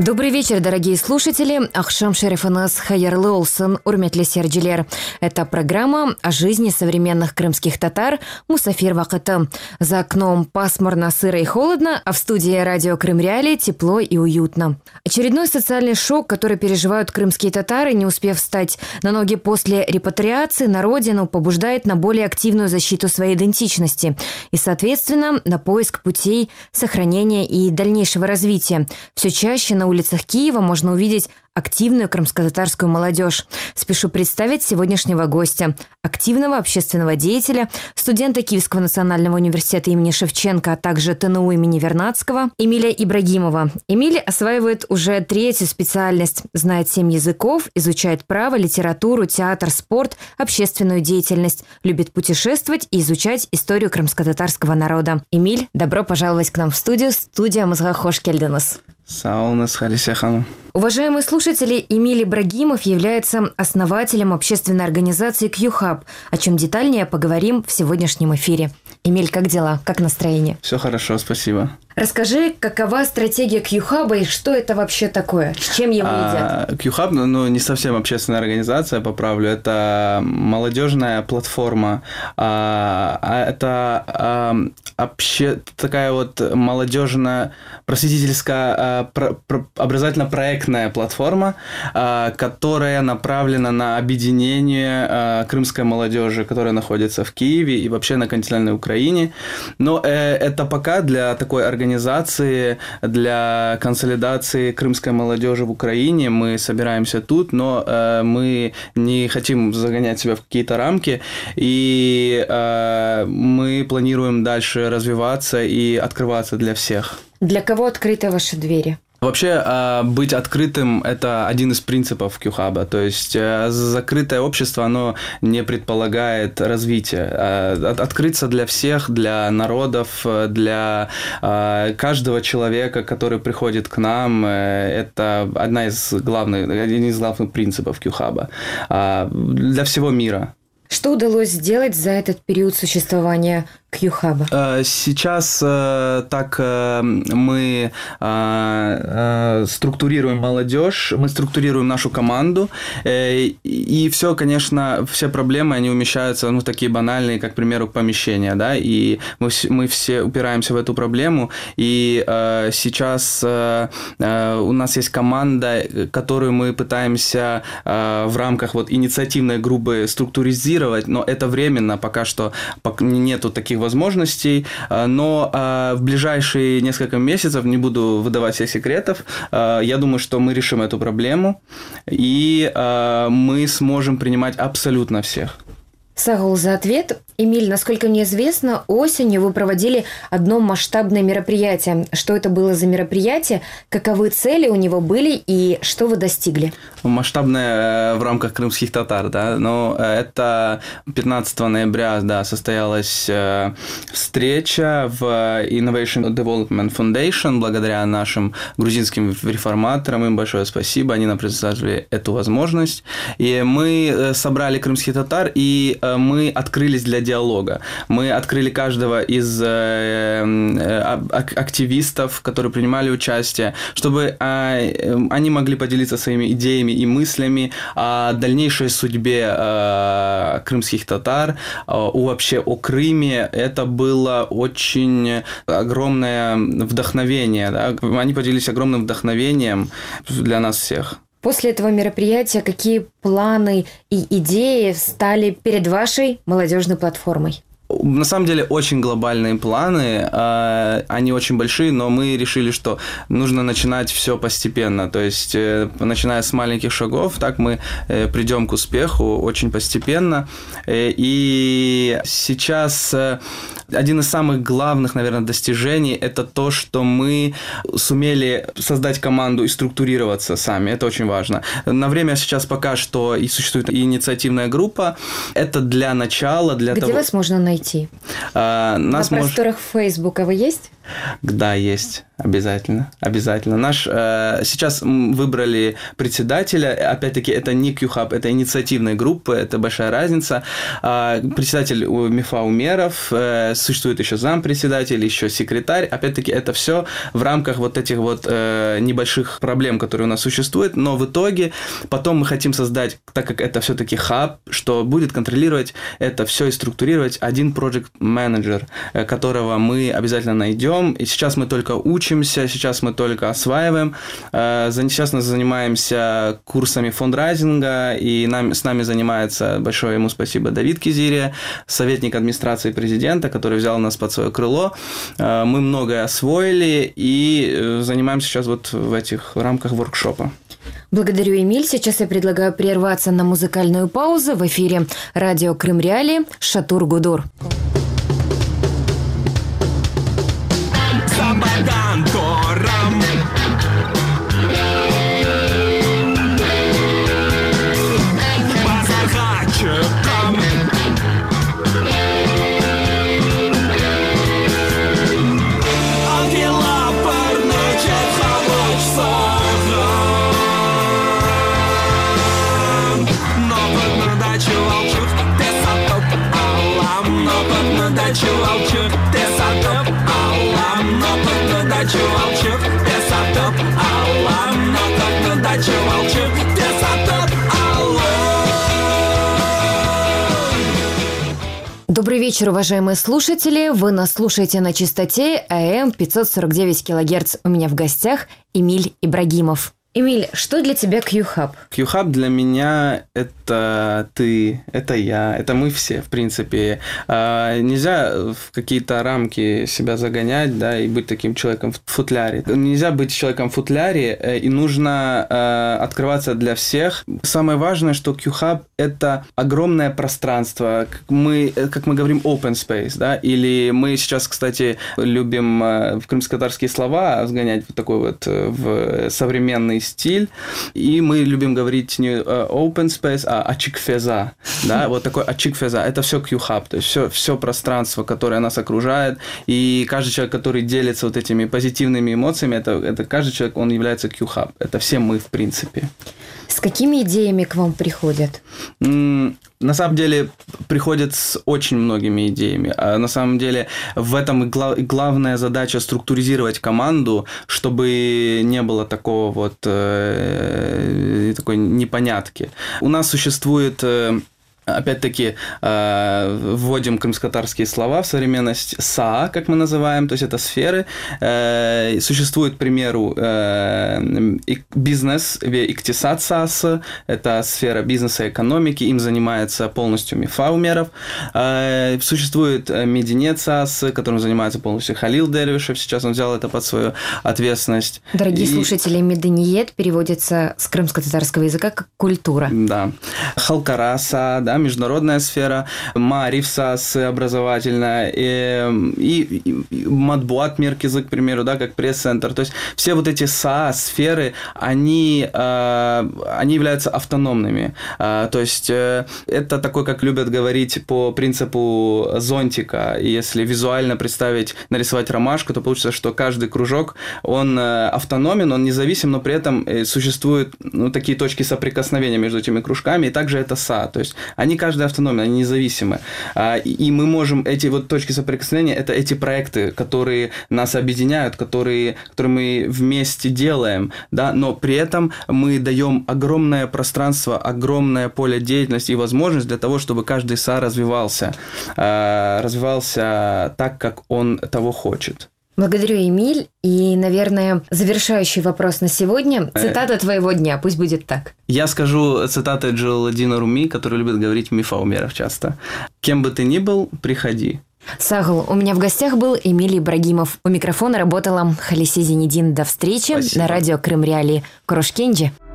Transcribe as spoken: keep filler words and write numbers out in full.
Добрый вечер, дорогие слушатели. Ахшам Шерифанас Хайярлы Олсын, Урметли Серджилер. Это программа о жизни современных крымских татар Мусафир Вакыты. За окном пасмурно, сыро и холодно, а в студии радио Крым Реалии тепло и уютно. Очередной социальный шок, который переживают крымские татары, не успев встать на ноги после репатриации на родину, побуждает на более активную защиту своей идентичности и, соответственно, на поиск путей сохранения и дальнейшего развития. Все чаще на улицах Киева можно увидеть активную крымско-татарскую молодежь. Спешу представить сегодняшнего гостя, активного общественного деятеля, студента Киевского национального университета имени Шевченко, а также ТНУ имени Вернадского, Эмиля Ибрагимова. Эмиль осваивает уже третью специальность, знает семь языков, изучает право, литературу, театр, спорт, общественную деятельность, любит путешествовать и изучать историю крымско-татарского народа. Эмиль, добро пожаловать к нам в студию. Студия Мызга Хош Келденес. Саунас Халисяхану. Уважаемые слушатели, Эмиль Ибрагимов является основателем общественной организации Q-Hub, о чем детальнее поговорим в сегодняшнем эфире. Эмиль, как дела? Как настроение? Все хорошо, спасибо. Расскажи, какова стратегия Q-Hub и что это вообще такое? С чем его едят? А, Q-Hub, ну, не совсем общественная организация, поправлю. Это молодежная платформа. А, это а, обще, такая вот молодежная просветительская а, про, про, образовательно-проектная платформа, а, которая направлена на объединение а, крымской молодежи, которая находится в Киеве и вообще на континентальной Украине. Но э, это пока для такой организации, организации для консолидации крымской молодежи в Украине. Мы собираемся тут, но э, мы не хотим загонять себя в какие-то рамки, и э, мы планируем дальше развиваться и открываться для всех. Для кого открыты ваши двери? Вообще, быть открытым – это один из принципов Q-Hub. То есть, закрытое общество, оно не предполагает развития. Открыться для всех, для народов, для каждого человека, который приходит к нам – это одна из главных, один из главных принципов Q-Hub. Для всего мира. Что удалось сделать за этот период существования Q-Hub? Сейчас так мы структурируем молодежь, мы структурируем нашу команду, и все, конечно, все проблемы, они умещаются ну, в такие банальные, как, к примеру, помещения, да, и мы, мы все упираемся в эту проблему, и сейчас у нас есть команда, которую мы пытаемся в рамках вот инициативной группы структуризировать, но это временно, пока что нету таких возможностей, но в ближайшие несколько месяцев, не буду выдавать всех секретов, я думаю, что мы решим эту проблему, и мы сможем принимать абсолютно всех. Сагул за ответ. Эмиль, насколько мне известно, осенью вы проводили одно масштабное мероприятие. Что это было за мероприятие? Каковы цели у него были и что вы достигли? Масштабное в рамках крымских татар, да. Но это пятнадцатого ноября, да, состоялась встреча в Innovation Development Foundation. Благодаря нашим грузинским реформаторам им большое спасибо. Они нам предоставили эту возможность. И мы собрали крымских татар, и мы открылись для диалога. Мы открыли каждого из активистов, которые принимали участие, чтобы они могли поделиться своими идеями и мыслями о дальнейшей судьбе крымских татар, о, вообще о Крыме. Это было очень огромное вдохновение. Да? Они поделились огромным вдохновением для нас всех. После этого мероприятия какие планы и идеи стали перед вашей молодежной платформой? На самом деле очень глобальные планы, они очень большие, но мы решили, что нужно начинать все постепенно, то есть начиная с маленьких шагов, так мы придем к успеху очень постепенно. И сейчас один из самых главных, наверное, достижений – это то, что мы сумели создать команду и структурироваться сами, это очень важно. На время сейчас пока что и существует инициативная группа, это для начала, для Где того… вас можно найти? А, нас На мож... просторах Фейсбука вы есть? Да, есть. Обязательно, обязательно. Наш, э, сейчас выбрали председателя, опять-таки, это не Q-Hub, это инициативная группа, это большая разница. Э, председатель МИФА Умеров, э, существует еще зампредседатель, еще секретарь. Опять-таки, это все в рамках вот этих вот э, небольших проблем, которые у нас существуют, но в итоге потом мы хотим создать, так как это все-таки хаб, что будет контролировать это все и структурировать один project manager, э, которого мы обязательно найдем. И сейчас мы только учим, сейчас мы только осваиваем. Сейчас мы занимаемся курсами фондрайзинга, и нам, с нами занимается, большое ему спасибо, Давид Кизирия, советник администрации президента, который взял нас под свое крыло. Мы многое освоили и занимаемся сейчас вот в этих рамках воркшопа. Благодарю, Эмиль. Сейчас я предлагаю прерваться на музыкальную паузу. В эфире радио Крым Реалии Шатур Гудур. Бадантором по загадчикам Ангела парночек холочца Но под надачу волчук ты сатоп алам Но под надачу волчук ты сатоп алам Но под надачу волчук ты сатоп алам Но под надачу волчук ты сатоп алам. Добрый вечер, уважаемые слушатели. Вы нас слушаете на частоте а эм пятьсот сорок девять килогерц. У меня в гостях Эмиль Ибрагимов. Эмиль, что для тебя Q-Hub? Q-Hub для меня это ты, это я, это мы все, в принципе. А, нельзя в какие-то рамки себя загонять, да, и быть таким человеком в футляре. Нельзя быть человеком в футляре, и нужно а, открываться для всех. Самое важное, что Q-Hub – это огромное пространство. Мы, как мы говорим, open space, да, или мы сейчас, кстати, любим в крымско-татарские слова сгонять в такой вот в современный стиль, и мы любим говорить не open space, а ачикфеза, да, вот такой ачикфеза, это все Q-Hub, то есть все, все пространство, которое нас окружает, и каждый человек, который делится вот этими позитивными эмоциями, это, это каждый человек, он является Q-Hub, это все мы, в принципе. С какими идеями к вам приходят? На самом деле, приходят с очень многими идеями. А на самом деле, в этом и глав... главная задача структуризировать команду, чтобы не было такого вот э... такой непонятки. У нас существует... Э... Опять-таки, вводим крымско-татарские слова в современность. СА, как мы называем, то есть это сферы. Существует, к примеру, бизнес, иктисад САС, это сфера бизнеса и экономики, им занимается полностью МИФА Умеров. Существует Мединет САС, которым занимается полностью Халил Дервишев, сейчас он взял это под свою ответственность. Дорогие и... слушатели, Мединет переводится с крымско-татарского языка как «культура». Да. Халкараса, да, международная сфера, Маариф САС образовательная, и, и, и Матбуат Меркизы, к примеру, да, как пресс-центр. То есть все вот эти СА-сферы, они, э, они являются автономными. Э, то есть э, это такой, как любят говорить, по принципу зонтика. И если визуально представить, нарисовать ромашку, то получится, что каждый кружок, он э, автономен, он независим, но при этом существуют, ну, такие точки соприкосновения между этими кружками, и также это СА. То есть они каждый автономны, они независимы. И мы можем, эти вот точки соприкосновения, это эти проекты, которые нас объединяют, которые, которые мы вместе делаем, да, но при этом мы даем огромное пространство, огромное поле деятельности и возможность для того, чтобы каждый СА развивался, развивался так, как он того хочет. Благодарю, Эмиль. И, наверное, завершающий вопрос на сегодня. Цитата твоего дня, пусть будет так. Я скажу цитаты Джалаладдина Руми, который любит говорить МИФА Умеров часто. «Кем бы ты ни был, приходи». Сагыл, у меня в гостях был Эмиль Ибрагимов. У микрофона работала Халисе Зенедин. До встречи. Спасибо. На радио Крым Реалии. Корошкенджи.